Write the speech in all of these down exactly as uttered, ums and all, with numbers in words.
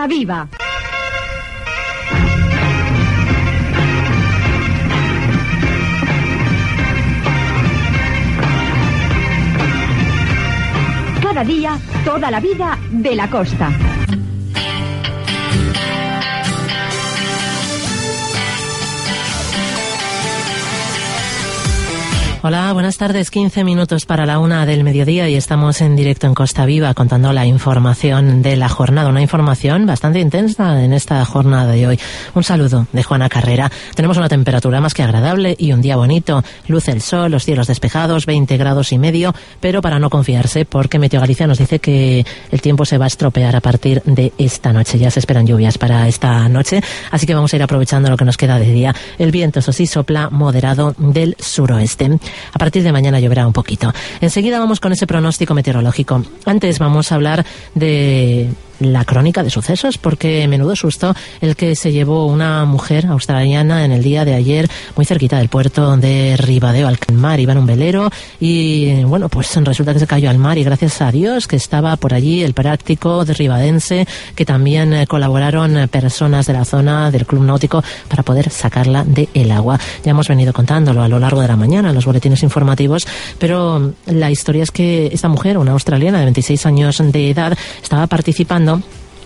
Costa Viva. Cada día, toda la vida de la costa. Hola, buenas tardes. quince minutos para la una del mediodía y estamos en directo en Costa Viva contando la información de la jornada. Una información bastante intensa en esta jornada de hoy. Un saludo de Juana Carrera. Tenemos una temperatura más que agradable y un día bonito. Luce el sol, los cielos despejados, veinte grados y medio, pero para no confiarse porque Meteo Galicia nos dice que el tiempo se va a estropear a partir de esta noche. Ya se esperan lluvias para esta noche, así que vamos a ir aprovechando lo que nos queda de día. El viento, eso sí, sopla moderado del suroeste. A partir de mañana lloverá un poquito. Enseguida vamos con ese pronóstico meteorológico. Antes vamos a hablar de la crónica de sucesos, porque menudo susto el que se llevó una mujer australiana en el día de ayer muy cerquita del puerto de Ribadeo, al mar. Iba en un velero y bueno, pues resulta que se cayó al mar y gracias a Dios que estaba por allí el práctico de ribadense, que también eh, colaboraron personas de la zona del club náutico para poder sacarla del agua. Ya hemos venido contándolo a lo largo de la mañana en los boletines informativos, pero la historia es que esta mujer, una australiana de veintiséis años de edad, estaba participando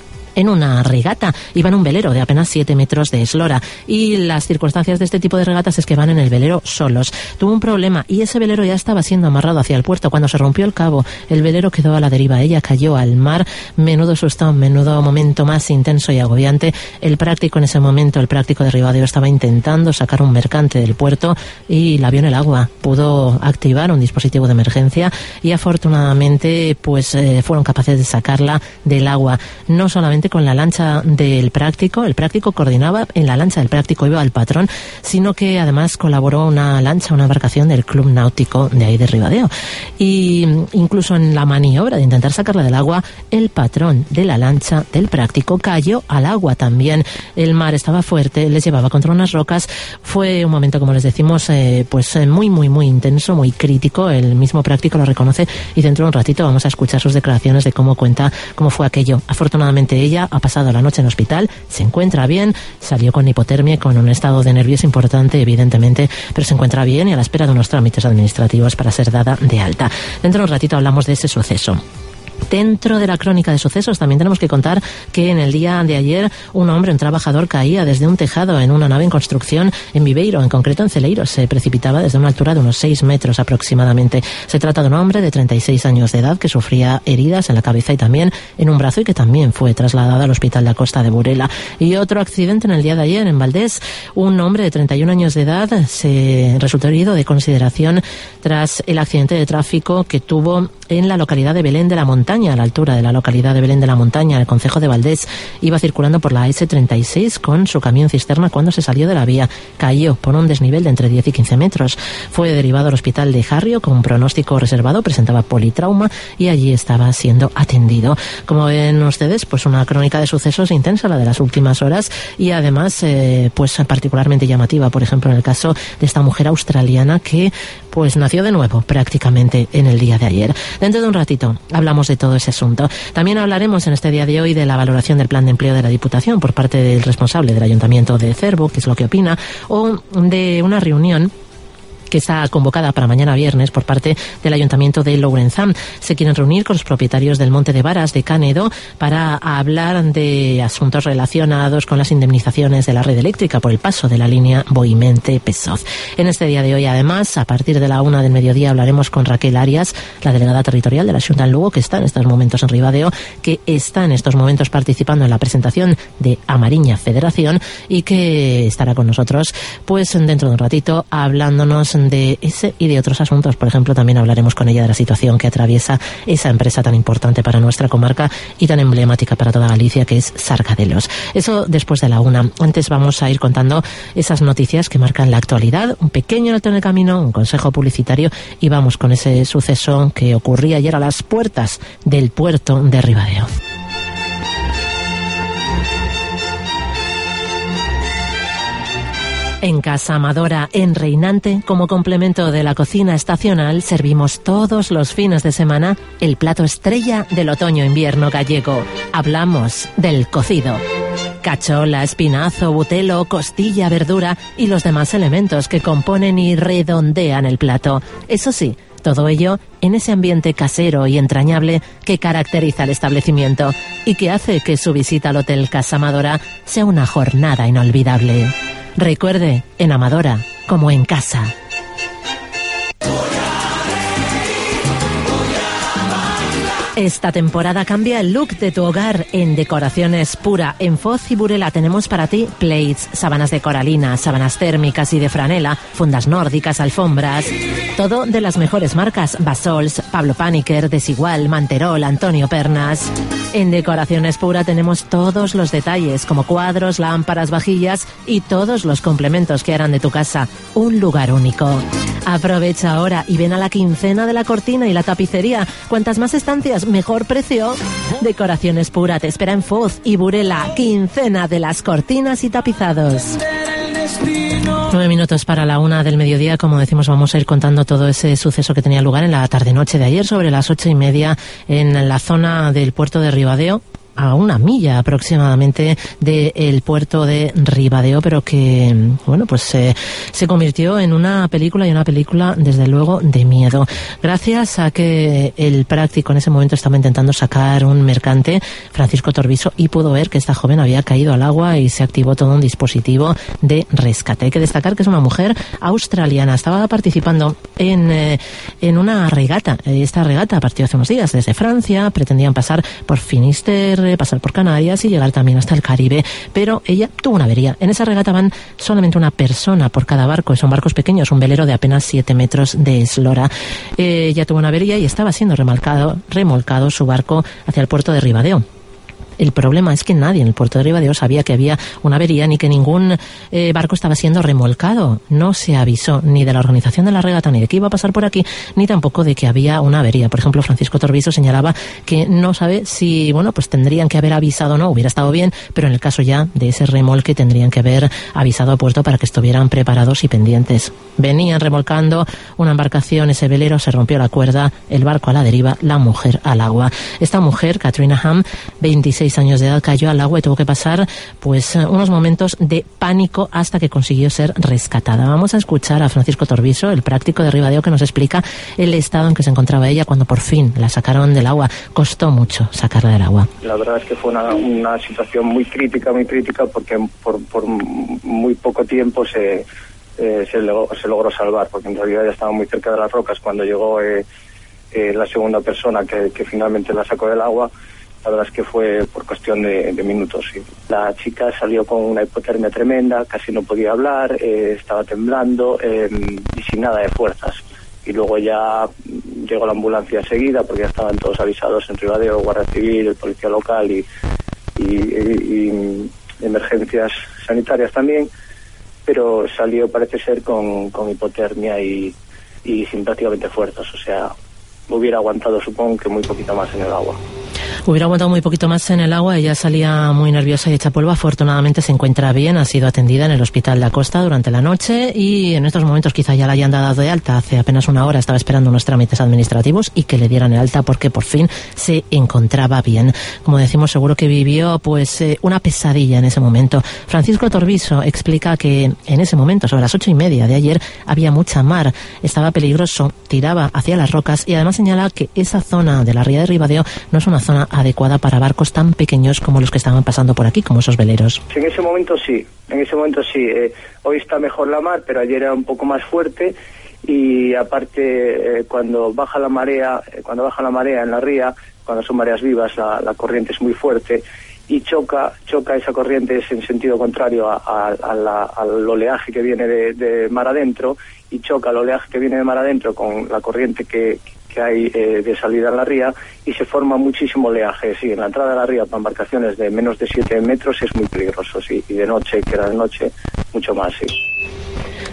en una regata. Iba en un velero de apenas siete metros de eslora y las circunstancias de este tipo de regatas es que van en el velero solos. Tuvo un problema y ese velero ya estaba siendo amarrado hacia el puerto. Cuando se rompió el cabo, el velero quedó a la deriva. Ella cayó al mar. Menudo susto, menudo momento más intenso y agobiante. El práctico en ese momento, el práctico de Ribadeo, estaba intentando sacar un mercante del puerto y la vio en el agua. Pudo activar un dispositivo de emergencia y afortunadamente pues eh, fueron capaces de sacarla del agua. No solamente con la lancha del práctico, el práctico coordinaba, en la lancha del práctico iba el patrón, sino que además colaboró una lancha, una embarcación del club náutico de ahí de Ribadeo. Y incluso en la maniobra de intentar sacarla del agua, el patrón de la lancha del práctico cayó al agua también. El mar estaba fuerte, les llevaba contra unas rocas. Fue un momento, como les decimos, eh, pues muy, muy, muy intenso, muy crítico. El mismo práctico lo reconoce y dentro de un ratito vamos a escuchar sus declaraciones de cómo cuenta cómo fue aquello. Afortunadamente ella ha pasado la noche en hospital, se encuentra bien, salió con hipotermia y con un estado de nervios importante, evidentemente, pero se encuentra bien y a la espera de unos trámites administrativos para ser dada de alta. Dentro de un ratito hablamos de ese suceso. Dentro de la crónica de sucesos también tenemos que contar que en el día de ayer un hombre, un trabajador, caía desde un tejado en una nave en construcción en Viveiro, en concreto en Celeiros. Se precipitaba desde una altura de unos seis metros aproximadamente. Se trata de un hombre de treinta y seis años de edad que sufría heridas en la cabeza y también en un brazo y que también fue trasladado al hospital de la Costa de Burela. Y otro accidente en el día de ayer en Valdés. Un hombre de treinta y un años de edad se resultó herido de consideración tras el accidente de tráfico que tuvo en la localidad de Belén de la Montaña, a la altura de la localidad de Belén de la Montaña, en el concejo de Valdés. Iba circulando por la ese treinta y seis con su camión cisterna cuando se salió de la vía. Cayó por un desnivel de entre diez y quince metros. Fue derivado al hospital de Jarrio con un pronóstico reservado, presentaba politrauma y allí estaba siendo atendido. Como ven ustedes, pues una crónica de sucesos intensa, la de las últimas horas, y además eh, pues particularmente llamativa, por ejemplo, en el caso de esta mujer australiana que pues nació de nuevo prácticamente en el día de ayer. Dentro de un ratito hablamos de todo ese asunto. También hablaremos en este día de hoy de la valoración del plan de empleo de la Diputación por parte del responsable del Ayuntamiento de Cervo, que es lo que opina, o de una reunión que está convocada para mañana viernes por parte del Ayuntamiento de Lourenzán. Se quieren reunir con los propietarios del Monte de Varas de Canedo para hablar de asuntos relacionados con las indemnizaciones de la red eléctrica por el paso de la línea Boimente-Pesoz. En este día de hoy, además, a partir de la una del mediodía, hablaremos con Raquel Arias, la delegada territorial de la Xunta en Lugo, que está en estos momentos en Ribadeo, que está en estos momentos participando en la presentación de Amariña Federación y que estará con nosotros pues dentro de un ratito hablándonos de ese y de otros asuntos. Por ejemplo, también hablaremos con ella de la situación que atraviesa esa empresa tan importante para nuestra comarca y tan emblemática para toda Galicia, que es Sargadelos. Eso después de la una. Antes vamos a ir contando esas noticias que marcan la actualidad, un pequeño alto en el camino, un consejo publicitario y vamos con ese suceso que ocurría ayer a las puertas del puerto de Ribadeo. En Casa Amadora, en Reinante, como complemento de la cocina estacional, servimos todos los fines de semana el plato estrella del otoño-invierno gallego. Hablamos del cocido. Cachola, espinazo, butelo, costilla, verdura y los demás elementos que componen y redondean el plato. Eso sí, todo ello en ese ambiente casero y entrañable que caracteriza el establecimiento y que hace que su visita al Hotel Casa Amadora sea una jornada inolvidable. Recuerde, en Amadora, como en casa. Esta temporada cambia el look de tu hogar en Decoraciones Pura. En Foz y Burela tenemos para ti plates, sábanas de coralina, sábanas térmicas y de franela, fundas nórdicas, alfombras. Todo de las mejores marcas: Basols, Pablo Paniker, Desigual, Manterol, Antonio Pernas. En Decoraciones Pura tenemos todos los detalles, como cuadros, lámparas, vajillas y todos los complementos que harán de tu casa un lugar único. Aprovecha ahora y ven a la quincena de la cortina y la tapicería. Cuantas más estancias, mejor precio. Decoraciones Pura te espera en Foz y Burela. Quincena de las cortinas y tapizados. Nueve minutos para la una del mediodía. Como decimos, vamos a ir contando todo ese suceso que tenía lugar en la tarde-noche de ayer, sobre las ocho y media, en la zona del puerto de Ribadeo, a una milla aproximadamente del puerto de Ribadeo, pero que, bueno, pues eh, se convirtió en una película, y una película, desde luego, de miedo. Gracias a que el práctico en ese momento estaba intentando sacar un mercante, Francisco Torviso, y pudo ver que esta joven había caído al agua y se activó todo un dispositivo de rescate. Hay que destacar que es una mujer australiana. Estaba participando en, eh, en una regata. Esta regata partió hace unos días desde Francia. Pretendían pasar por Finisterre, pasar por Canarias y llegar también hasta el Caribe, pero ella tuvo una avería. En esa regata van solamente una persona por cada barco, son barcos pequeños, un velero de apenas siete metros de eslora. Eh, ella tuvo una avería y estaba siendo remolcado, remolcado su barco hacia el puerto de Ribadeo. El problema es que nadie en el puerto de Ribadeo sabía que había una avería ni que ningún eh, barco estaba siendo remolcado. No se avisó ni de la organización de la regata, ni de que iba a pasar por aquí, ni tampoco de que había una avería. Por ejemplo, Francisco Torviso señalaba que no sabe si, bueno, pues tendrían que haber avisado o no, hubiera estado bien, pero en el caso ya de ese remolque tendrían que haber avisado a puerto para que estuvieran preparados y pendientes. Venían remolcando una embarcación, ese velero, se rompió la cuerda, el barco a la deriva, la mujer al agua. Esta mujer, Katrina Ham, veintiséis años de edad, cayó al agua y tuvo que pasar pues unos momentos de pánico hasta que consiguió ser rescatada. Vamos a escuchar a Francisco Torviso, el práctico de Ribadeo, que nos explica el estado en que se encontraba ella cuando por fin la sacaron del agua. Costó mucho sacarla del agua. La verdad es que fue una, una situación muy crítica, muy crítica, porque por, por muy poco tiempo se, eh, se, logró, se logró salvar, porque en realidad ya estaba muy cerca de las rocas cuando llegó eh, eh, la segunda persona que, que finalmente la sacó del agua. La verdad es que fue por cuestión de, de minutos. Sí. La chica salió con una hipotermia tremenda, casi no podía hablar, eh, estaba temblando eh, y sin nada de fuerzas. Y luego ya llegó la ambulancia enseguida, porque ya estaban todos avisados en Ribadeo, Guardia Civil, el policía local y, y, y, y emergencias sanitarias también. Pero salió, parece ser, con, con hipotermia y, y sin prácticamente fuerzas. O sea, hubiera aguantado, supongo, que muy poquito más en el agua. Hubiera aguantado muy poquito más en el agua. Ella salía muy nerviosa y hecha polvo. Afortunadamente se encuentra bien, ha sido atendida en el Hospital de la Costa durante la noche y en estos momentos quizá ya la hayan dado de alta. Hace apenas una hora estaba esperando unos trámites administrativos y que le dieran el alta porque por fin se encontraba bien. Como decimos, seguro que vivió pues eh, una pesadilla en ese momento. Francisco Torviso explica que en ese momento, sobre las ocho y media de ayer, había mucha mar, estaba peligroso, tiraba hacia las rocas y además señala que esa zona de la ría de Ribadeo no es una zona adecuada para barcos tan pequeños como los que estaban pasando por aquí, como esos veleros. En ese momento sí, en ese momento sí. Eh, hoy está mejor la mar, pero ayer era un poco más fuerte y aparte eh, cuando baja la marea, eh, cuando baja la marea en la ría, cuando son mareas vivas, la, la corriente es muy fuerte y choca, choca esa corriente es en sentido contrario a, a, a la, al oleaje que viene de, de mar adentro y choca el oleaje que viene de mar adentro con la corriente que que hay eh, de salida en la ría y se forma muchísimo oleaje. Sí, en la entrada de la ría para embarcaciones de menos de siete metros es muy peligroso, sí, y de noche, que era de noche, mucho más, sí.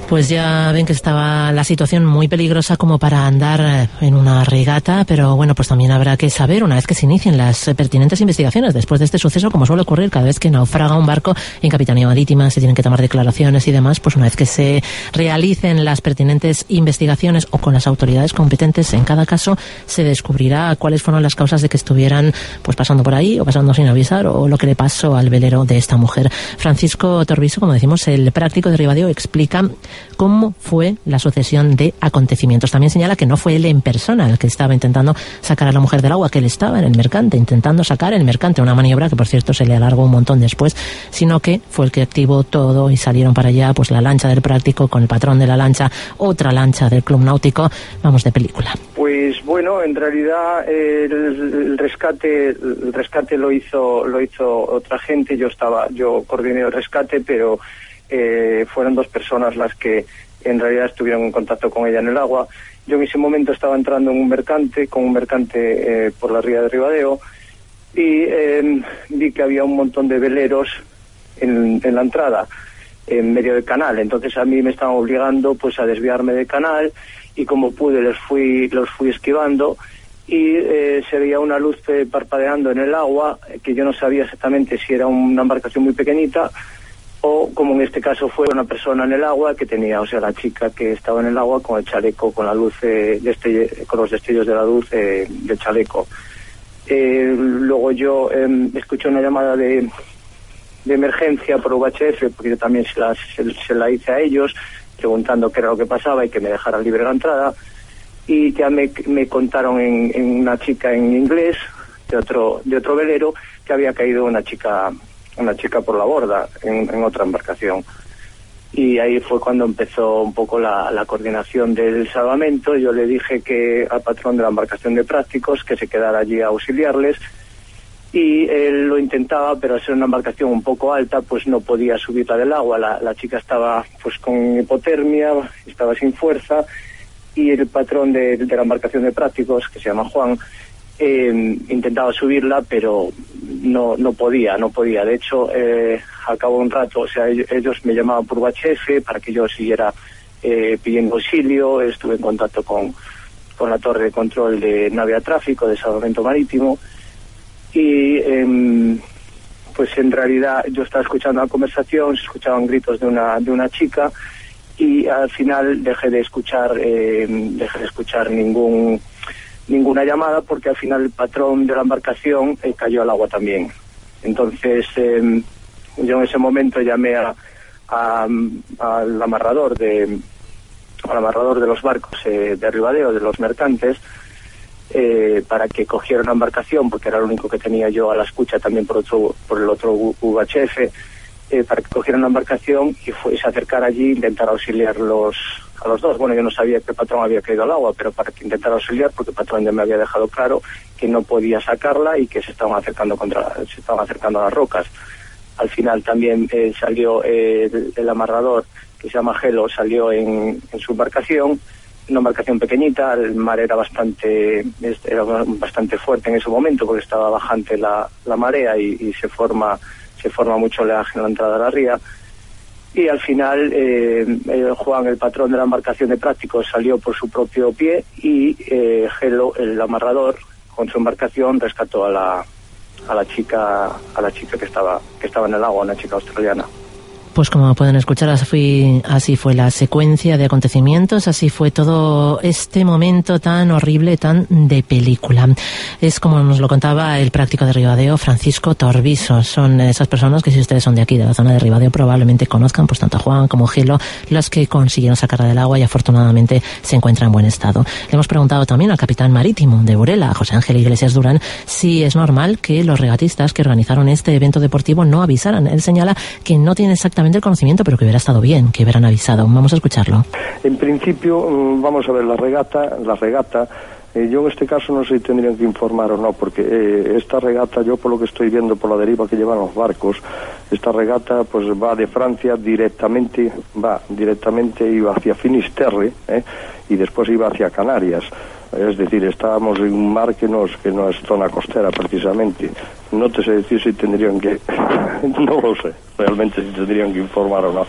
Pues ya ven que estaba la situación muy peligrosa como para andar en una regata, pero bueno, pues también habrá que saber, una vez que se inicien las pertinentes investigaciones después de este suceso, como suele ocurrir cada vez que naufraga un barco en Capitanía Marítima, se tienen que tomar declaraciones y demás, pues una vez que se realicen las pertinentes investigaciones o con las autoridades competentes en cada caso, se descubrirá cuáles fueron las causas de que estuvieran pues pasando por ahí o pasando sin avisar, o lo que le pasó al velero de esta mujer. Francisco Torviso, como decimos, el práctico de Ribadeo, explica cómo fue la sucesión de acontecimientos. También señala que no fue él en persona el que estaba intentando sacar a la mujer del agua, que él estaba en el mercante, intentando sacar el mercante, una maniobra que por cierto se le alargó un montón después, sino que fue el que activó todo y salieron para allá pues la lancha del práctico con el patrón de la lancha, otra lancha del club náutico, vamos de película. Pues bueno, en realidad eh, el, el rescate el rescate lo hizo lo hizo otra gente. Yo estaba yo coordiné el rescate, pero Eh, fueron dos personas las que en realidad estuvieron en contacto con ella en el agua. Yo en ese momento estaba entrando en un mercante, con un mercante eh, por la ría de Ribadeo, y eh, vi que había un montón de veleros en, en la entrada, en medio del canal. Entonces a mí me estaban obligando pues a desviarme del canal, y como pude les fui los fui esquivando, y eh, se veía una luz eh, parpadeando en el agua, que yo no sabía exactamente si era una embarcación muy pequeñita o, como en este caso, fue una persona en el agua que tenía, o sea, la chica que estaba en el agua con el chaleco, con la luz, eh, destelle, con los destellos de la luz eh, del chaleco. Eh, luego yo eh, escuché una llamada de, de emergencia por U H F, porque yo también se la, se, se la hice a ellos, preguntando qué era lo que pasaba y que me dejaran libre la entrada. Y ya me, me contaron en, en una chica en inglés, de otro, de otro velero, que había caído una chica... una chica por la borda en, en otra embarcación. Y ahí fue cuando empezó un poco la, la coordinación del salvamento. Yo le dije que al patrón de la embarcación de prácticos que se quedara allí a auxiliarles, y él lo intentaba, pero al ser una embarcación un poco alta pues no podía subirla del agua. La, la chica estaba pues con hipotermia, estaba sin fuerza, y el patrón de, de la embarcación de prácticos, que se llama Juan, Eh, intentaba subirla, pero no no podía, no podía. De hecho, eh, al cabo de un rato, o sea, ellos, ellos me llamaban por U H F para que yo siguiera eh, pidiendo auxilio. Estuve en contacto con, con la torre de control de Navia Tráfico, de Salvamento Marítimo, y eh, pues en realidad yo estaba escuchando la conversación, se escuchaban gritos de una de una chica, y al final dejé de escuchar eh, dejé de escuchar ningún ninguna llamada, porque al final el patrón de la embarcación eh, cayó al agua también. Entonces eh, yo en ese momento llamé a, a, al amarrador de al amarrador de los barcos eh, de Ribadeo, de los mercantes, eh, para que cogiera una embarcación, porque era lo único que tenía yo a la escucha también por otro por el otro U H F, eh, para que cogiera una embarcación y fuese a acercar allí e intentar auxiliar los a los dos. Bueno, yo no sabía que el patrón había caído al agua, pero para que intentara auxiliar, porque el patrón ya me había dejado claro que no podía sacarla y que se estaban acercando contra se estaban acercando a las rocas. Al final también eh, salió eh, el, el amarrador, que se llama Gelo, salió en, en su embarcación, una embarcación pequeñita. El mar era bastante era bastante fuerte en ese momento, porque estaba bajante la, la marea y, y se forma se forma mucho oleaje en la entrada de la ría. Y al final eh, eh, Juan, el patrón de la embarcación de prácticos, salió por su propio pie, y eh, Gelo, el amarrador, con su embarcación rescató a la a la chica a la chica que estaba que estaba en el agua, una chica australiana. Pues como pueden escuchar, así fue, así fue la secuencia de acontecimientos, así fue todo este momento tan horrible, tan de película. Es como nos lo contaba el práctico de Ribadeo, Francisco Torviso. Son esas personas que, si ustedes son de aquí, de la zona de Ribadeo, probablemente conozcan, pues tanto a Juan como Gelo, los que consiguieron sacarla del agua y afortunadamente se encuentra en buen estado. Le hemos preguntado también al capitán marítimo de Burela, a José Ángel Iglesias Durán, si es normal que los regatistas que organizaron este evento deportivo no avisaran. Él señala que no tiene exactamente el conocimiento, pero que hubiera estado bien que hubieran avisado. Vamos a escucharlo. En principio, vamos a ver, la regata, la regata, eh, yo en este caso no sé si tendrían que informar o no, porque eh, esta regata, yo por lo que estoy viendo por la deriva que llevan los barcos, esta regata pues va de Francia directamente, va directamente, iba hacia Finisterre, eh, y después iba hacia Canarias. Es decir, estábamos en un mar que no es, que no es zona costera precisamente. No te sé decir si tendrían que... no lo sé, realmente si tendrían que informar o no.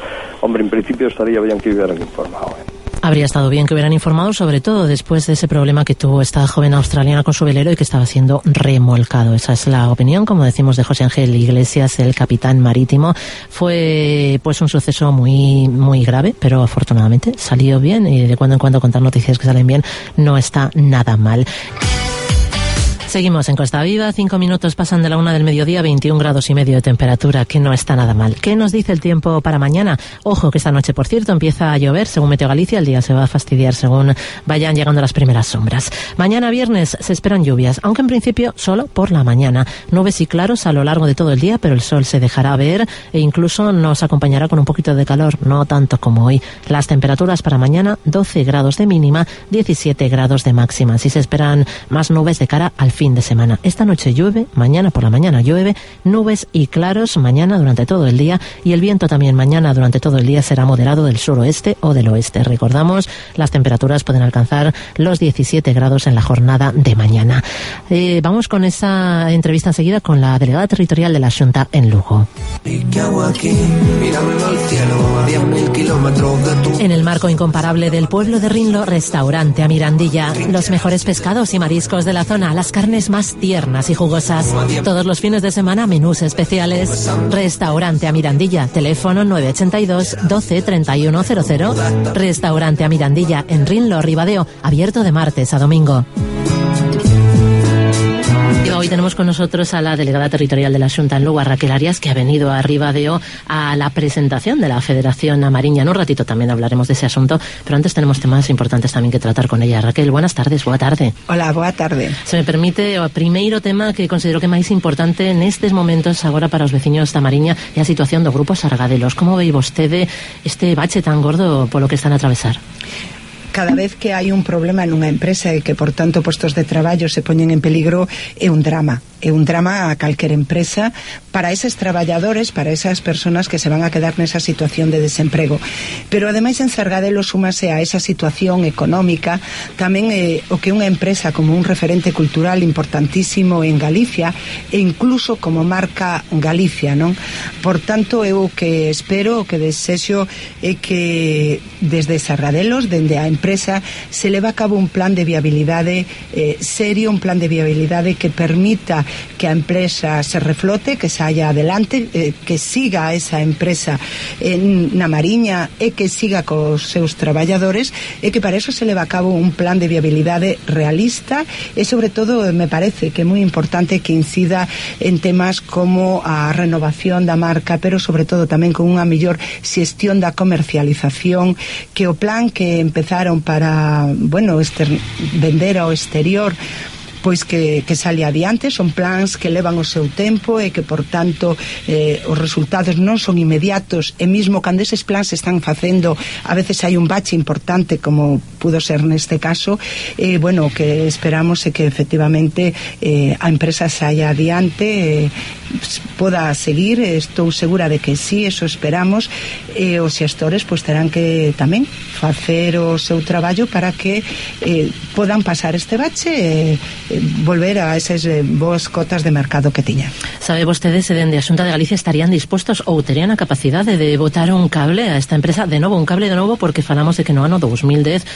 hombre, en principio estaría bien que hubieran informado. ¿eh? Habría estado bien que hubieran informado, sobre todo después de ese problema que tuvo esta joven australiana con su velero y que estaba siendo remolcado. Esa es la opinión, como decimos, de José Ángel Iglesias, el capitán marítimo. Fue pues un suceso muy muy grave, pero afortunadamente salió bien, y de cuando en cuando contar noticias que salen bien no está nada mal. Seguimos en Costa Viva, cinco minutos pasan de la una del mediodía, veintiún grados y medio de temperatura, que no está nada mal. ¿Qué nos dice el tiempo para mañana? Ojo que esta noche, por cierto, empieza a llover, según Meteo Galicia, el día se va a fastidiar según vayan llegando las primeras sombras. Mañana viernes se esperan lluvias, aunque en principio solo por la mañana. Nubes y claros a lo largo de todo el día, pero el sol se dejará ver e incluso nos acompañará con un poquito de calor, no tanto como hoy. Las temperaturas para mañana, doce grados de mínima, diecisiete grados de máxima. Si se esperan más nubes de cara al fin de semana. Esta noche llueve, mañana por la mañana llueve, nubes y claros mañana durante todo el día, y el viento también mañana durante todo el día será moderado del suroeste o del oeste. Recordamos, las temperaturas pueden alcanzar los diecisiete grados en la jornada de mañana. Eh, vamos con esa entrevista enseguida con la delegada territorial de la Xunta en Lugo. En el marco incomparable del pueblo de Rinlo, restaurante a Mirandilla. Los mejores pescados y mariscos de la zona, las carnes más tiernas y jugosas. Todos los fines de semana, menús especiales. Restaurante a Mirandilla, teléfono nueve ochenta y dos, doce, treinta y uno cero cero. Restaurante a Mirandilla, en Rinlo, Ribadeo, abierto de martes a domingo. Hoy tenemos con nosotros a la delegada territorial de la Xunta en Lugo, a Raquel Arias, que ha venido a Ribadeo a la presentación de la Federación Amariña. En un ratito también hablaremos de ese asunto, pero antes tenemos temas importantes también que tratar con ella. Raquel, buenas tardes, boa tarde. Hola, boa tarde. Se me permite o primeiro tema que considero que máis importante nestes momentos agora para os veciños da Mariña é a situación do grupo Sargadelos. Como vei vostede este bache tan gordo polo que están a atravesar? Cada vez que hai un problema nunha empresa e que, por tanto, postos de traballo se poñen en peligro, é un drama. É un drama a calquer empresa para eses traballadores, para esas personas que se van a quedar nesa situación de desemprego. Pero, ademais, en Sargadelos súmase a esa situación económica tamén eh, o que unha empresa como un referente cultural importantísimo en Galicia e incluso como marca Galicia, non? Por tanto, eu o que espero, o que desexo é que desde Sargadelos, dende a empresa, se leva a cabo un plan de viabilidade eh, serio, un plan de viabilidade que permita que a empresa se reflote, que saia adelante, eh, que siga esa empresa en, na Mariña e que siga cos seus traballadores, e que para eso se leva a cabo un plan de viabilidade realista e, sobre todo, me parece que é moi importante que incida en temas como a renovación da marca, pero sobre todo tamén con unha mellor xestión da comercialización, que o plan que empezaron para, bueno, ester, vender ao exterior, pois que, que sale adiante. Son plans que levan o seu tempo e que, por tanto, eh, os resultados non son inmediatos, e mesmo cando eses plans se están facendo, a veces hai un bache importante, como pudo ser neste caso. E, eh, bueno, o que esperamos é que efectivamente eh, a empresa saia adiante, eh, poda seguir. Estou segura de que sí, eso esperamos, e os xestores pois terán que tamén facer o seu traballo para que eh, podan pasar este bache e eh, volver a esas eh, boas cotas de mercado que tiña. Sabe vostede se dende a Xunta de Galicia estarían dispostos ou terían a capacidade de botar un cable a esta empresa, de novo, un cable de novo, porque falamos de que no ano dous mil dez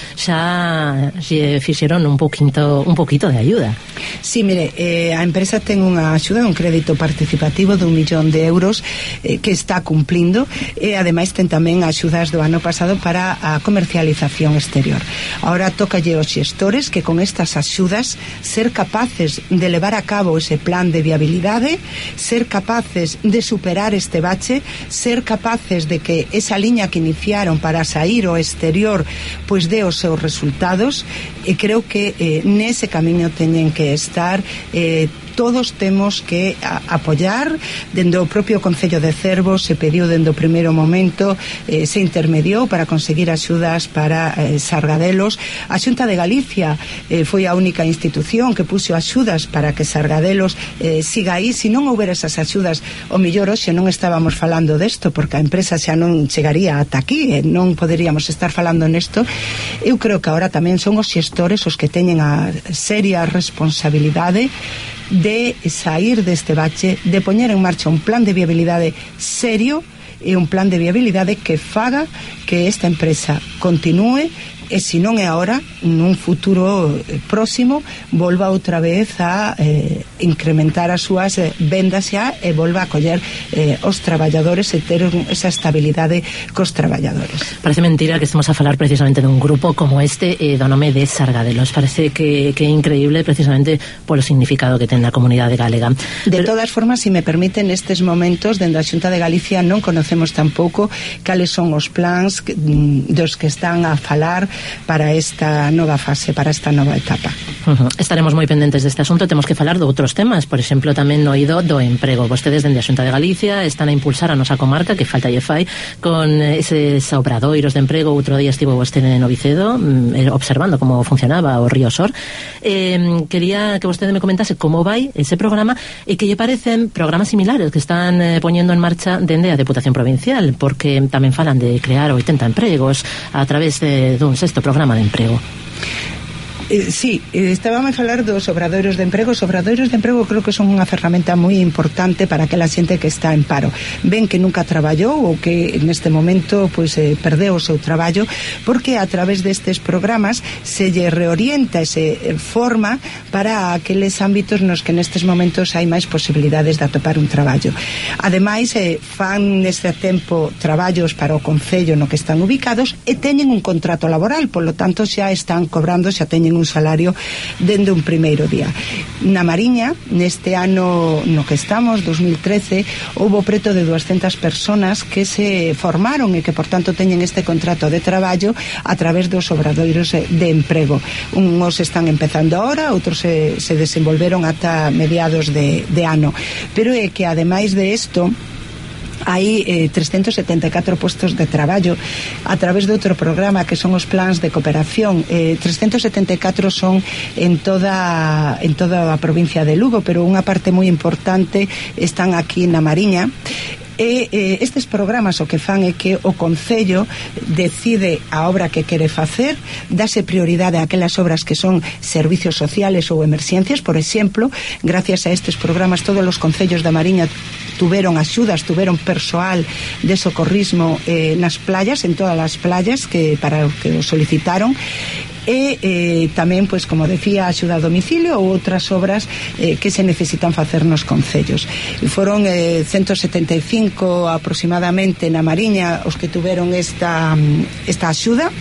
xa xe fixeron un poquito, un poquito de ayuda. Sí, mire, eh, a empresa ten unha axuda, un crédito participativo de un millón de euros eh, que está cumplindo, e ademais ten tamén axudas do ano pasado para a comercialización exterior. Ahora tócalle aos xestores que con estas axudas ser capaces de levar a cabo ese plan de viabilidade, ser capaces de superar este bache, ser capaces de que esa liña que iniciaron para sair ao exterior pois dé os seus resultados, e creo que eh, nese camiño teñen que estar. eh, Todos temos que a, apoyar. Dende o propio Concello de Cervo se pediu dende o primeiro momento, eh, se intermediou para conseguir axudas para eh, Sargadelos. A Xunta de Galicia eh, foi a única institución que puxo axudas para que Sargadelos eh, siga aí. Se non houbera esas axudas, o mellor hoxe non estábamos falando desto, porque a empresa xa non chegaría ata aquí, eh, non poderíamos estar falando nesto. Eu creo que agora tamén son os xestores os que teñen a seria responsabilidade de sair deste bache, de poñer en marcha un plan de viabilidade serio e un plan de viabilidade que faga que esta empresa continúe e se non é agora, nun futuro próximo volva outra vez a eh, incrementar as súas eh, vendas xa e volva a coller eh, os traballadores e ter esa estabilidade cos traballadores. Parece mentira que estemos a falar precisamente dun grupo como este eh, do nome de Sargadelos. Parece que, que é increíble precisamente polo significado que ten na comunidade galega. De Pero... todas formas, se me permiten, nestes momentos dende a Xunta de Galicia non conocemos tampouco cales son os plans que, dos que están a falar para esta nova fase, para esta nova etapa. Uh-huh. Estaremos moi pendentes deste asunto. Temos que falar de outros temas, por exemplo, tamén no ido do emprego. Vostedes dende a Xunta de Galicia están a impulsar a nosa comarca, que falta lle fai, con eses obradoiros de emprego. Outro día estivo vostede no Vicedo eh, observando como funcionaba o Río Sor. Eh, quería que vostede me comentase como vai ese programa e que lle parecen programas similares que están eh, poñendo en marcha dende a Deputación Provincial, porque tamén falan de crear oitenta empregos a través de, dun sexto programa de emprego. Eh, sí, eh, estábamos a falar dos obradoiros de emprego. Os obradoiros de emprego creo que son unha ferramenta moi importante para aquela xente que está en paro. Ven que nunca traballou ou que neste momento pois, eh, perdeu o seu traballo, porque a través destes programas se lle reorienta e se forma para aqueles ámbitos nos que nestes momentos hai máis posibilidades de atopar un traballo. Ademais, eh, fan neste tempo traballos para o concello no que están ubicados e teñen un contrato laboral, polo tanto xa están cobrando, xa teñen un salario dende un primeiro día. Na Mariña, neste ano no que estamos, dos mil trece, houbo preto de duascentas personas que se formaron e que, por tanto, teñen este contrato de traballo a través dos obradoiros de emprego. Uns están empezando ahora, outros se, se desenvolveron ata mediados de, de ano. Pero é que, ademais de isto, hai eh, trescentos setenta e catro postos de traballo a través de outro programa que son os plans de cooperación. eh, trescentos setenta e catro son en toda en toda a provincia de Lugo, pero unha parte moi importante están aquí na Mariña. E eh, estes programas o que fan é que o Concello decide a obra que quere facer, dase prioridade a aquelas obras que son servicios sociales ou emerxencias. Por exemplo, gracias a estes programas todos os concellos da Mariña tuveron axudas, tuveron persoal de socorrismo eh, nas playas, en todas as playas que para o que o solicitaron. E eh, tamén, pois, como decía, axuda a domicilio ou outras obras eh, que se necesitan facer nos concellos. E foron eh, ciento setenta e cinco aproximadamente na Mariña os que tuveron esta, esta axuda.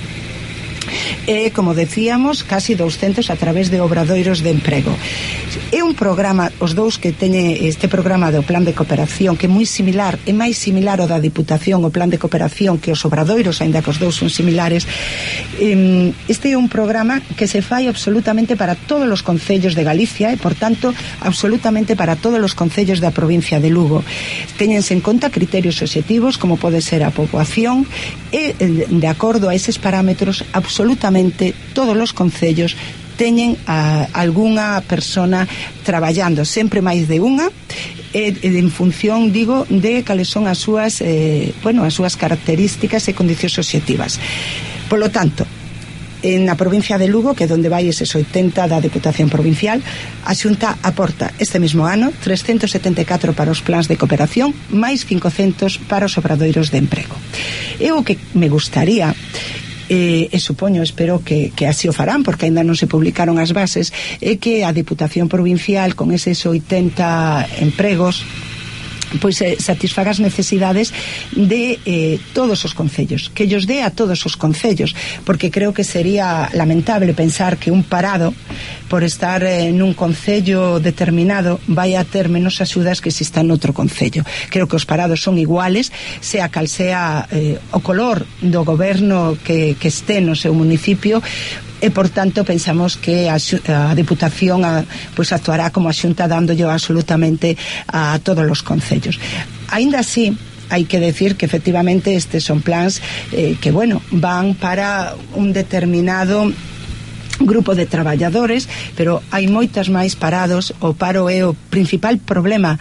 E, como decíamos, casi douscentos a través de obradoiros de emprego. É un programa, os dous que teñe este programa do plan de cooperación, que é moi similar, é máis similar ao da Diputación, o plan de cooperación, que os obradoiros, aínda que os dous son similares. Este é un programa que se fai absolutamente para todos os concellos de Galicia e, por tanto, absolutamente para todos os concellos da provincia de Lugo. Téñense en conta criterios obxectivos, como pode ser a poboación, e, de acordo a eses parámetros, absolutamente todos os concellos teñen a algunha persona traballando, sempre máis de unha, e, e en función, digo, de cales son as súas eh, bueno, as súas características e condicións obxectivas. Polo tanto, en a provincia de Lugo, que é onde vai eses oitenta da Deputación Provincial, a Xunta aporta este mesmo ano trescentos setenta e catro para os plans de cooperación, máis cincocentos para os obradoiros de emprego. E o que me gustaría, E, e supoño, espero que, que así o farán, porque ainda non se publicaron as bases, é que a Deputación Provincial, con eses oitenta empregos, pois eh, satisfaga as necesidades de eh, todos os concellos, que ellos dé a todos os concellos, porque creo que sería lamentable pensar que un parado por estar eh, nun concello determinado vai a ter menos axudas que se está noutro concello. Creo que os parados son iguales, sea cal sea eh, o color do goberno que, que este no seu municipio, e, por tanto, pensamos que a, a Deputación a, pues, actuará como a Xunta, dándolle absolutamente a todos os concellos. Aínda así, hai que decir que efectivamente estes son plans eh, que, bueno, van para un determinado grupo de traballadores, pero hai moitas máis parados. O paro é o principal problema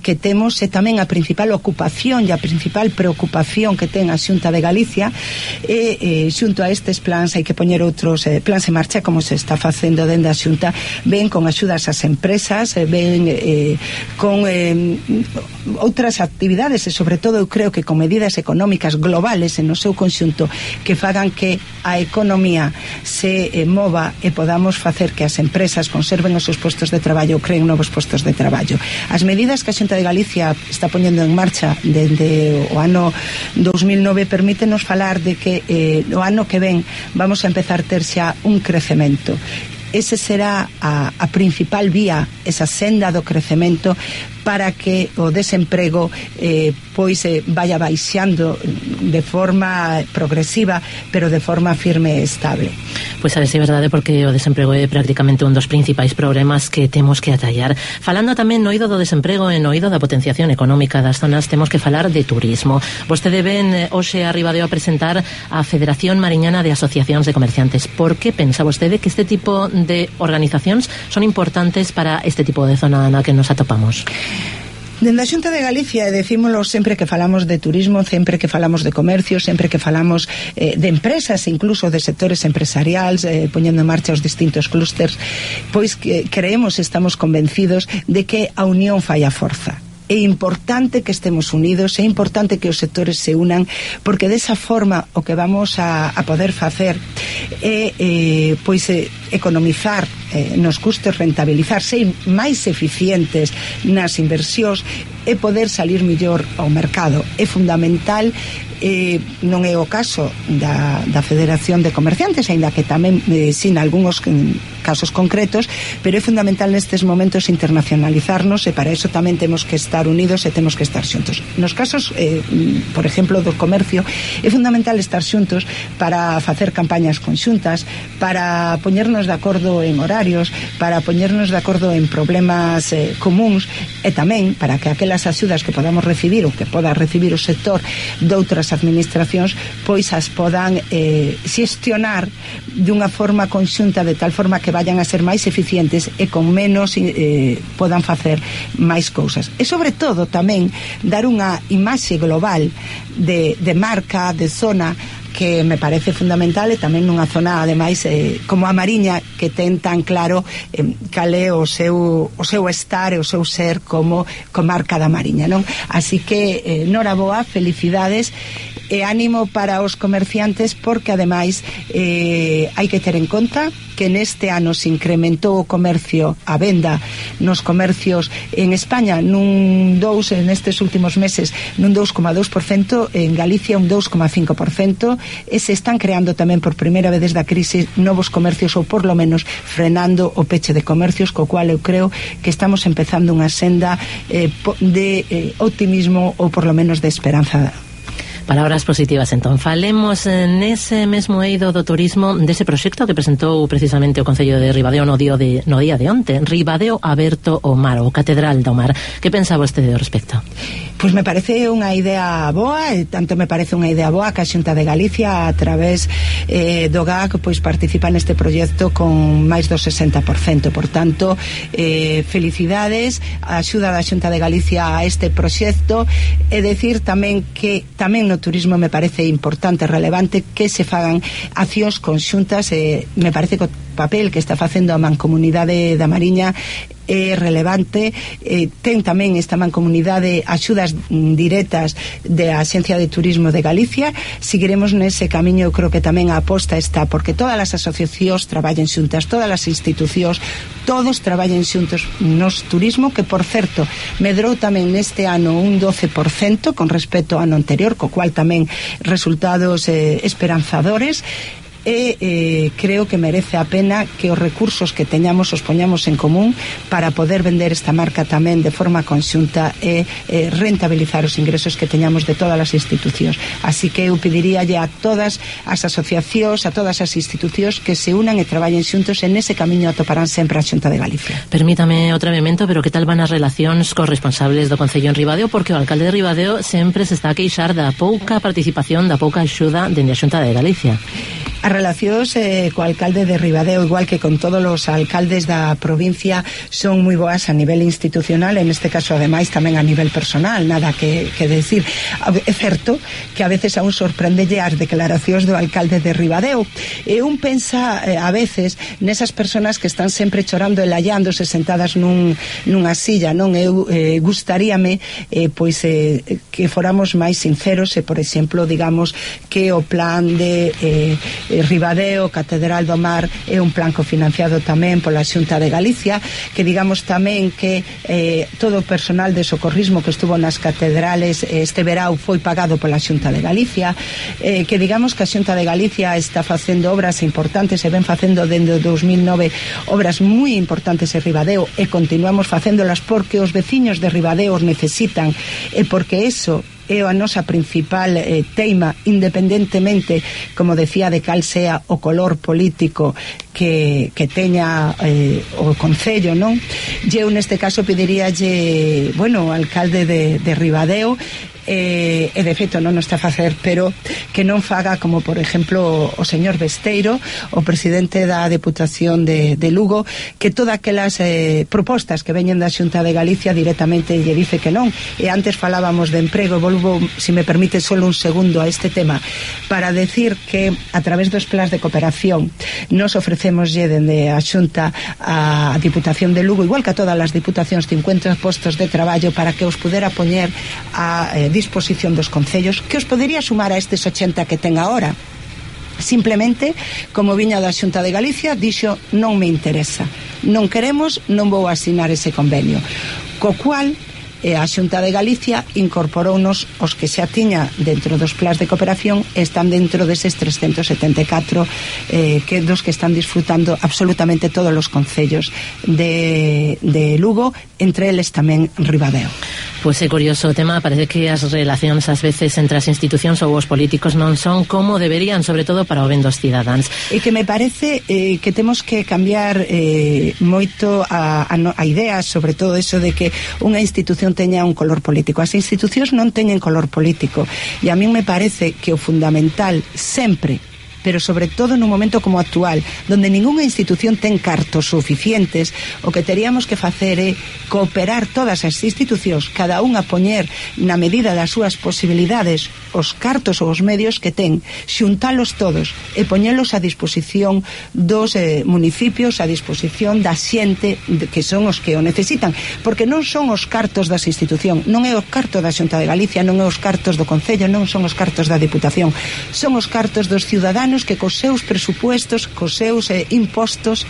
que temos e tamén a principal ocupación e a principal preocupación que ten a Xunta de Galicia e eh, xunto a estes plans hai que poñer outros eh, plans en marcha como se está facendo dende a Xunta, ven con axudas ás empresas, eh, ven eh, con eh, outras actividades e sobre todo eu creo que con medidas económicas globales en o seu conxunto que fagan que a economía se eh, mova e podamos facer que as empresas conserven os seus postos de traballo ou creen novos postos de traballo. As medidas que a Xunta de Galicia está poñendo en marcha dende o ano dos mil nove permítenos falar de que eh, no ano que ven vamos a empezar a ter xa un crecemento. Ese será a, a principal vía, esa senda do crecemento para que o desemprego eh, pois eh, vaya baixando de forma progresiva, pero de forma firme e estable. Pois a ver se é verdade, porque o desemprego é prácticamente un dos principais problemas que temos que atallar. Falando tamén no oído do desemprego e no oído da potenciación económica das zonas, temos que falar de turismo. Vostede ven hoxe a Ribadeo a presentar a Federación Mariñana de Asociacións de Comerciantes. Por que pensa vostede que este tipo de organizacións son importantes para este tipo de zona na que nos atopamos? Dende a Xunta de Galicia, decímolo sempre que falamos de turismo, sempre que falamos de comercio, sempre que falamos eh, de empresas, incluso de sectores empresariais, eh, poñendo en marcha os distintos clústers, pois que creemos, estamos convencidos de que a unión fai a forza. É importante que estemos unidos, é importante que os sectores se unan, porque desa forma o que vamos a, a poder facer é eh, pois eh, economizar eh, nos custes, rentabilizar, ser máis eficientes nas inversións e poder salir mellor ao mercado. É fundamental, eh, non é o caso da, da Federación de Comerciantes, aínda que tamén eh, sin algúns casos concretos, pero é fundamental nestes momentos internacionalizarnos e para eso tamén temos que estar unidos e temos que estar xuntos. Nos casos, eh, por exemplo, do comercio, é fundamental estar xuntos para facer campañas conxuntas, para poñernos de acordo en horarios, para poñernos de acordo en problemas eh, comuns e tamén para que aquelas axudas que podamos recibir ou que poda recibir o sector de outras administracións pois as podan eh, xestionar dunha forma conxunta, de tal forma que vayan a ser máis eficientes e con menos eh, podan facer máis cousas. E sobre todo tamén dar unha imaxe global de, de marca, de zona, que me parece fundamental, e tamén nunha zona ademais eh, como a Mariña, que ten tan claro eh, cal é o seu, o seu estar e o seu ser como comarca da Mariña, non? Así que eh, noraboa, felicidades e ánimo para os comerciantes, porque ademais eh, hai que ter en conta que neste ano se incrementou o comercio, a venda nos comercios en España nun dous, en estes últimos meses nun dous coma dous por cento, en Galicia un dous coma cinco por cento, e se están creando tamén por primeira vez desde a crise novos comercios, ou por lo menos frenando o peche de comercios, co cual eu creo que estamos empezando unha senda eh, de eh, optimismo ou por lo menos de esperanza. Palabras positivas, entón. Falemos nese mesmo eido do turismo dese proxecto que presentou precisamente o Concello de Ribadeo no día de, no día de onte. Ribadeo aberto ao mar, ou Catedral do Mar. Que pensa vostede ao respecto? Pois me parece unha idea boa, e tanto me parece unha idea boa que a Xunta de Galicia, a través eh, do G A C, pois participa neste proxecto con máis do sesenta por cento. Por tanto, eh, felicidades, a axuda da Xunta de Galicia a este proxecto, e decir tamén que tamén no turismo me parece importante, relevante que se fagan accións conxuntas, e me parece que o papel que está facendo a Mancomunidade da Mariña é relevante. Eh, ten tamén esta Mancomunidade axudas directas da Axencia de Turismo de Galicia. Seguiremos nese camiño. Eu creo que tamén a aposta está porque todas as asociacións traballen xuntas, todas as institucións, todos traballen xuntos nos turismo, que por certo medrou tamén neste ano un doce por cento con respecto ao ano anterior, co cual tamén resultados eh, esperanzadores. E eh, creo que merece a pena que os recursos que teñamos os poñamos en común para poder vender esta marca tamén de forma conxunta e eh, rentabilizar os ingresos que teñamos de todas as institucións. Así que eu pediríalle a todas as asociacións, a todas as institucións que se unan e traballen xuntos, e nese camiño atoparán sempre a Xunta de Galicia. Permítame outro elemento, pero que tal van as relacións cos responsables do Concello en Ribadeo, porque o alcalde de Ribadeo sempre se está a queixar da pouca participación, da pouca axuda dende a Xunta de Galicia. As relacións eh, co alcalde de Ribadeo, igual que con todos os alcaldes da provincia, son moi boas a nivel institucional, en este caso ademais tamén a nivel personal, nada que, que decir. É certo que a veces a un sorprendelle as declaracións do alcalde de Ribadeo, e un pensa eh, a veces nesas persoas que están sempre chorando e laiándose sentadas nun, nunha silla, non? Eu eh, gustaríame eh, pois eh, que fóramos máis sinceros e, por exemplo, digamos que o plan de eh, Ribadeo, Catedral do Mar, é un plan cofinanciado tamén pola Xunta de Galicia, que digamos tamén que eh, todo o personal de socorrismo que estuvo nas catedrales este verao foi pagado pola Xunta de Galicia, eh, que digamos que a Xunta de Galicia está facendo obras importantes e ven facendo dende o dos mil nove obras moi importantes en Ribadeo, e continuamos facéndolas porque os veciños de Ribadeo os necesitan, e porque eso é a nosa principal eh, teima, independentemente, como decía, de cal sea o color político que, que teña eh, o Concello, non? Eu neste caso pediríalle, bueno, ao alcalde de, de Ribadeo, eh, e de feito non o está a facer, pero que non faga como por exemplo o señor Besteiro, o presidente da Deputación de, de Lugo, que todas aquelas eh, propostas que veñen da Xunta de Galicia directamente lle dice que non. E antes falábamos de emprego, volvo, se me permite, solo un segundo a este tema para decir que a través dos plans de cooperación nos ofrecemos lle dende a Xunta a Diputación de Lugo, igual que a todas as diputacións, cincuenta postos de traballo para que os pudera poñer a eh, disposición dos concellos, que os podería sumar a estes ochenta que ten agora. Simplemente, como viña da Xunta de Galicia, dixo non me interesa, non queremos, non vou asinar ese convenio, co cual e a Xunta de Galicia incorporounos os que xa tiña dentro dos plans de cooperación, están dentro deses trescentos setenta e catro eh, que dos que están disfrutando absolutamente todos os concellos de, de Lugo, entre eles tamén Ribadeo. Pois é curioso o tema, parece que as relacións ás veces entre as institucións ou os políticos non son como deberían, sobre todo para o ben dos cidadáns. E que me parece eh, que temos que cambiar eh, moito a, a, a idea, sobre todo eso de que unha institución teña un color político. As institucións non teñen color político, e a min me parece que o fundamental sempre, pero sobre todo nun momento como actual, donde ningunha institución ten cartos suficientes, o que teríamos que facer é cooperar todas as institucións, cada unha poñer na medida das súas posibilidades os cartos ou os medios que ten, xuntalos todos e poñelos a disposición dos eh, municipios, a disposición da xente que son os que o necesitan, porque non son os cartos das institucións, non é o carto da Xunta de Galicia, non é os cartos do Concello, non son os cartos da Diputación, son os cartos dos ciudadanos que cos seus presupuestos, cos seus eh, impostos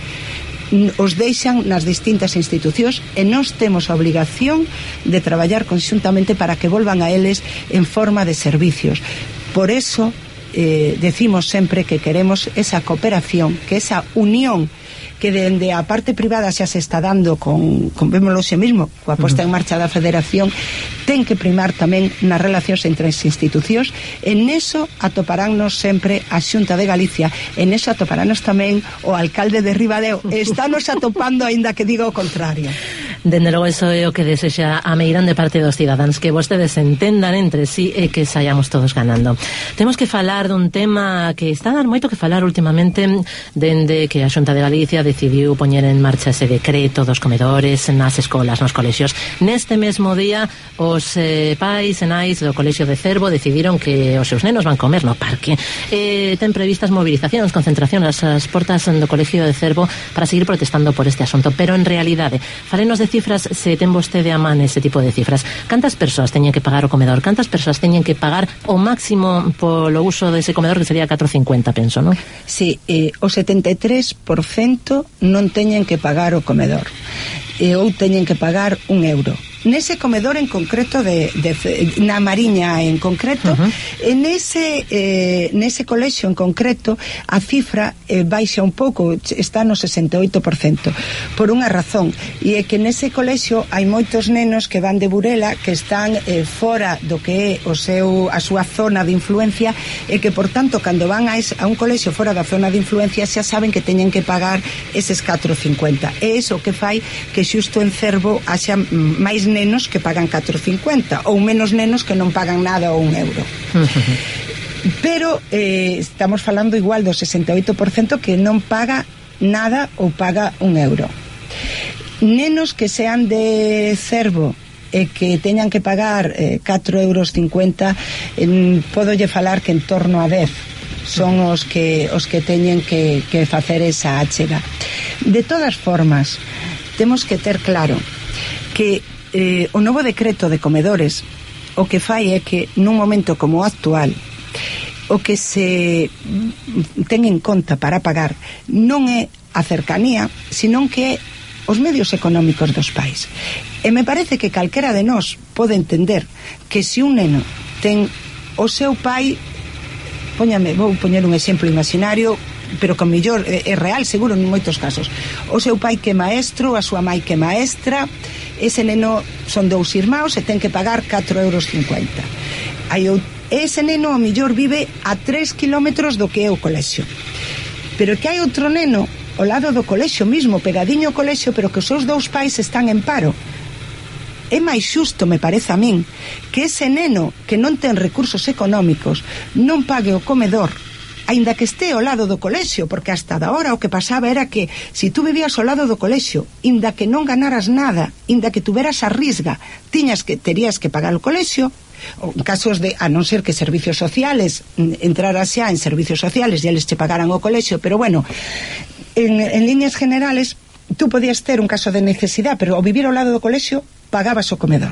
os deixan nas distintas institucións, e nós temos a obligación de traballar conxuntamente para que volvan a eles en forma de servicios. Por eso eh, decimos sempre que queremos esa cooperación, que esa unión que dende a parte privada xa se está dando con, con vémolo xe mesmo, coa posta en marcha da Federación, ten que primar tamén nas relacións entre as institucións, e neso atoparánnos sempre a Xunta de Galicia, e neso atoparánnos tamén o alcalde de Ribadeo, e estános atopando aínda que diga o contrario. Dende logo, iso é o que desexa a meirande parte dos cidadáns, que vostedes entendan entre sí e que saiamos todos ganando. Temos que falar dun tema que está a dar moito que falar últimamente, dende que a Xunta de Galicia decidiu poñer en marcha ese decreto dos comedores nas escolas, nos colexios. Neste mesmo día, os eh, pais e nais do Colexio de Cervo decidiron que os seus nenos van comer no parque. Eh, ten previstas movilizacións, concentracións as portas do Colexio de Cervo para seguir protestando por este asunto, pero en realidade, falenos de cifras, se ten vostede a man ese tipo de cifras. Cantas persoas teñen que pagar o comedor? Cantas persoas teñen que pagar o máximo polo uso dese comedor, que sería catro cincuenta, penso, non? Sí, eh, o setenta e tres por cento non teñen que pagar o comedor, e ou teñen que pagar un euro. Nese comedor en concreto de, de na Mariña en concreto, uh-huh. en ese eh, nese colexio en concreto a cifra eh, baixa un pouco, está no sesenta e oito por cento, por unha razón, e é que nese colexio hai moitos nenos que van de Burela, que están eh, fora do que é o seu a súa zona de influencia, e que por tanto cando van a, es, a un colexio fora da zona de influencia xa saben que teñen que pagar eses catro cincuenta, e iso que fai que xusto en Cervo haxa máis nenos que pagan catro cincuenta, ou menos nenos que non pagan nada ou un euro. pero eh, estamos falando igual do sesenta e oito por cento que non paga nada ou paga un euro. Nenos que sean de Cervo e que teñan que pagar eh, catro euros cincuenta, eh, podolle falar que en torno a dez son os que os que teñen que, que facer esa achega. De todas formas, temos que ter claro que eh, o novo decreto de comedores o que fai é que nun momento como o actual o que se ten en conta para pagar non é a cercanía, senón que é os medios económicos dos pais. E me parece que calquera de nós pode entender que se un neno ten o seu pai, póñame, vou poñer un exemplo imaginario, pero con millor, é real seguro en moitos casos, o seu pai que é maestro, a súa mai que é maestra, ese neno son dous irmãos e ten que pagar catro euros cincuenta. Hai outro, ese neno a millor vive a tres kilómetros do que é o colexio, pero que hai outro neno ao lado do colexio mismo, pegadiño ao colexio, pero que os seus dous pais están en paro. É máis xusto, me parece a min, que ese neno que non ten recursos económicos non pague o comedor, aínda que este ao lado do colexio, porque hasta da hora o que pasaba era que se tú vivías ao lado do colexio, inda que non ganaras nada, inda que tuveras a risga, tiñas que terías que pagar o colexio, ou casos de, a non ser que servicios sociales entraras xa en servicios sociales e eles te pagaran o colexio, pero bueno, en, en líneas generales tú podías ter un caso de necesidade, pero ao vivir ao lado do colexio pagabas o comedor.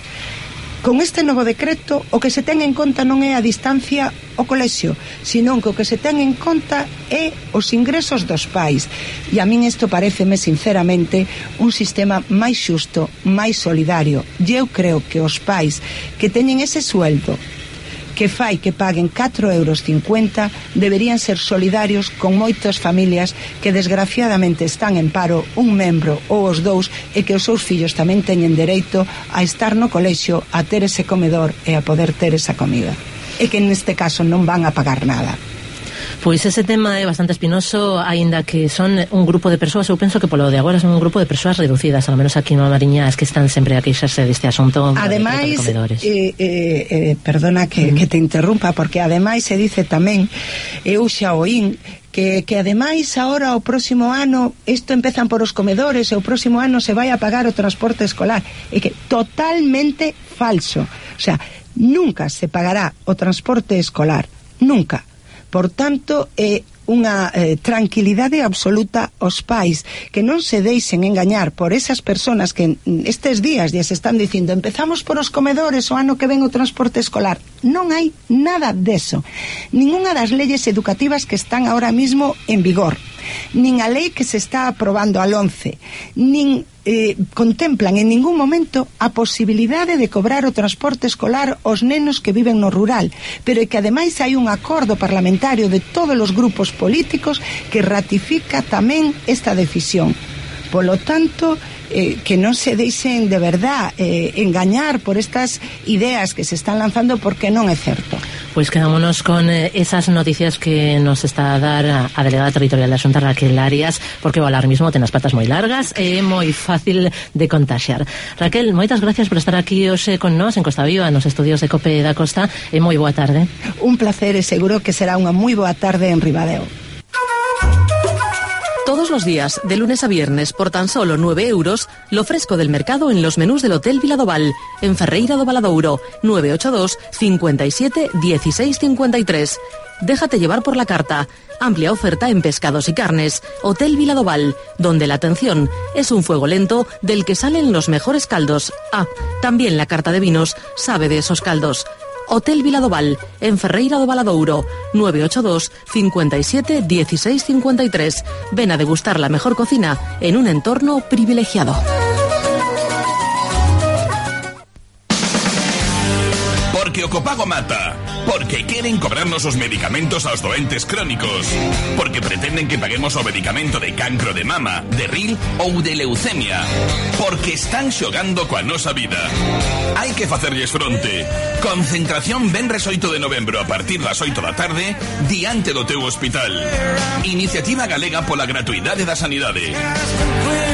Con este novo decreto o que se ten en conta non é a distancia ao colexio, senón que o que se ten en conta é os ingresos dos pais, e a min isto pareceme sinceramente un sistema máis xusto, máis solidario. E eu creo que os pais que teñen ese sueldo que fai que paguen catro euros cincuenta deberían ser solidarios con moitas familias que desgraciadamente están en paro, un membro ou os dous, e que os seus fillos tamén teñen dereito a estar no colexio, a ter ese comedor e a poder ter esa comida, e que neste caso non van a pagar nada. Pois ese tema é bastante espinoso, aínda que son un grupo de persoas, eu penso que polo de agora son un grupo de persoas reducidas, ao menos aquí no Mariña, as que están sempre a queixarse deste asunto. Ademais, eh, eh, eh, perdona que, mm. que te interrumpa, porque ademais se dice tamén, eu xa oín, que, que ademais agora o próximo ano isto empezan por os comedores e o próximo ano se vai a pagar o transporte escolar, e que totalmente falso. O sea, nunca se pagará o transporte escolar, nunca. Por tanto, é unha eh, tranquilidade absoluta aos pais, que non se deixen engañar por esas personas que estes días ya se están dicindo empezamos por os comedores o ano que ven o transporte escolar. Non hai nada deso. Ninguna das leyes educativas que están ahora mismo en vigor, nin a lei que se está aprobando al once, nin eh, contemplan en ningún momento a posibilidade de cobrar o transporte escolar aos nenos que viven no rural, pero é que ademais hai un acordo parlamentario de todos os grupos políticos que ratifica tamén esta decisión. Polo tanto, eh, que non se deixen de verdad eh, engañar por estas ideas que se están lanzando, porque non é certo. Pois quedámonos con eh, esas noticias que nos está a dar a, a delegada territorial da Xunta, Raquel Arias, porque o alarmismo ten as patas moi largas e é moi fácil de contaxiar. Raquel, moitas gracias por estar aquí hoxe con nós en Costa Viva, nos estudios de COPE da Costa, e moi boa tarde. Un placer, e seguro que será unha moi boa tarde en Ribadeo. Todos los días, de lunes a viernes, por tan solo nueve euros, lo fresco del mercado en los menús del Hotel Viladoval, en Ferreira do Valadouro, nueve ocho dos, cincuenta y siete, dieciséis cincuenta y tres. Déjate llevar por la carta. Amplia oferta en pescados y carnes. Hotel Viladoval, donde la atención es un fuego lento del que salen los mejores caldos. Ah, también la carta de vinos sabe de esos caldos. Hotel Viladoval, en Ferreira do Valadouro, nueve ocho dos, cincuenta y siete, dieciséis cincuenta y tres. Ven a degustar la mejor cocina en un entorno privilegiado. Porque o copago mata. Porque queren cobrarnos os medicamentos aos doentes crónicos. Porque pretenden que paguemos o medicamento de cancro de mama, de ril ou de leucemia. Porque están xogando coa nosa vida. Hai que facerlles fronte. Concentración venres oito de novembro a partir das oito da tarde diante do teu hospital. Iniciativa Galega pola gratuidade da sanidade.